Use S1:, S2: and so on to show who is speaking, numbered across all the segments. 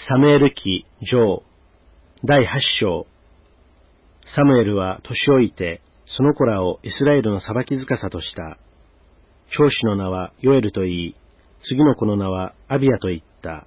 S1: サムエル記上第8章。サムエルは年老いて、その子らをイスラエルの裁き司とした。長子の名はヨエルと言い、次の子の名はアビヤと言った。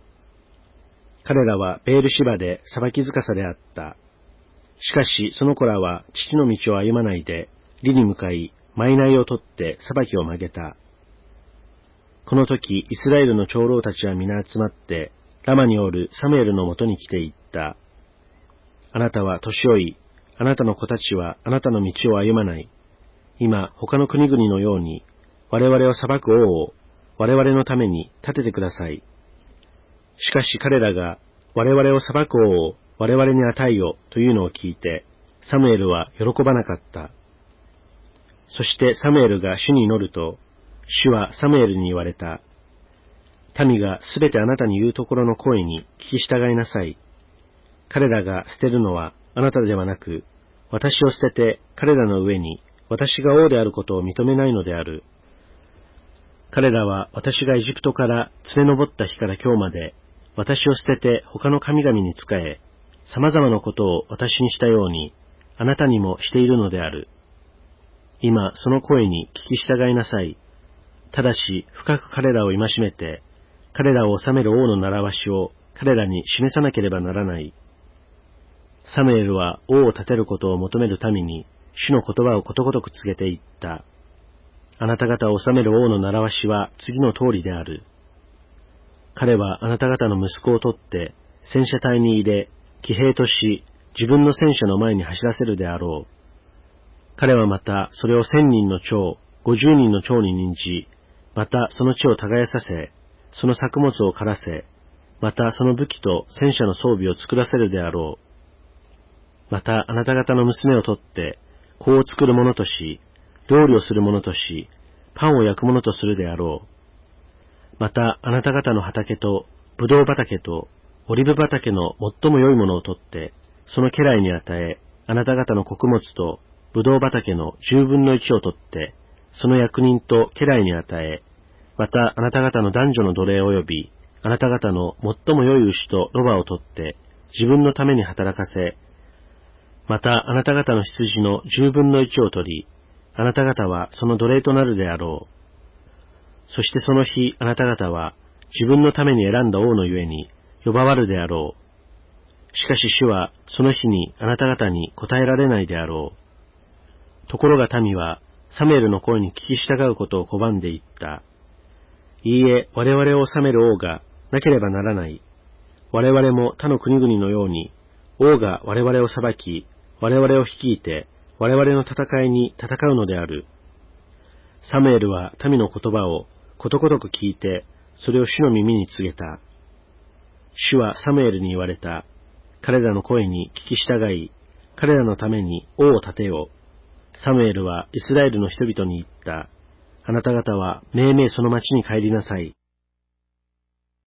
S1: 彼らはベールシバで裁き司であった。しかしその子らは父の道を歩まないで、利に向かい、賄を取って裁きを曲げた。この時、イスラエルの長老たちは皆集まって、ラマにおるサムエルのもとに来て言った。あなたは年老い、あなたの子たちはあなたの道を歩まない。今、他の国々のように、我々を裁く王を我々のために立ててください。しかし彼らが、我々を裁く王を我々に与えよというのを聞いて、サムエルは喜ばなかった。そしてサムエルが主に祈ると、主はサムエルに言われた。民がすべてあなたに言うところの声に聞き従いなさい。彼らが捨てるのはあなたではなく、私を捨てて彼らの上に私が王であることを認めないのである。彼らは私がエジプトから連れ上った日から今日まで、私を捨てて他の神々に仕え、様々なことを私にしたように、あなたにもしているのである。今その声に聞き従いなさい。ただし深く彼らを戒めて、彼らを治める王の習わしを彼らに示さなければならない。サムエルは王を立てることを求める民に主の言葉をことごとく告げていった。あなた方を治める王の習わしは次の通りである。彼はあなた方の息子を取って戦車隊に入れ、騎兵とし自分の戦車の前に走らせるであろう。彼はまたそれを1000人の長、50人の長に任じ、またその地を耕させ、その作物を刈らせ、またその武器と戦車の装備を作らせるであろう。またあなた方の娘を取って、子を作る者とし、料理をする者とし、パンを焼く者とするであろう。またあなた方の畑と、ブドウ畑と、オリブ畑の最も良いものを取って、その家来に与え、あなた方の穀物と、ブドウ畑の10分の1を取って、その役人と家来に与え、またあなた方の男女の奴隷及び、あなた方の最も良い牛とロバを取って、自分のために働かせ、またあなた方の羊の10分の1を取り、あなた方はその奴隷となるであろう。そしてその日あなた方は自分のために選んだ王のゆえに呼ばわるであろう。しかし主はその日にあなた方に答えられないであろう。ところが民はサムエルの声に聞き従うことを拒んでいった。いいえ、我々を治める王がなければならない。我々も他の国々のように、王が我々を裁き、我々を率いて、我々の戦いに戦うのである。サムエルは民の言葉をことごとく聞いて、それを主の耳に告げた。主はサムエルに言われた。彼らの声に聞き従い、彼らのために王を立てよう。サムエルはイスラエルの人々に言った。あなた方はめいめいその町に帰りなさい。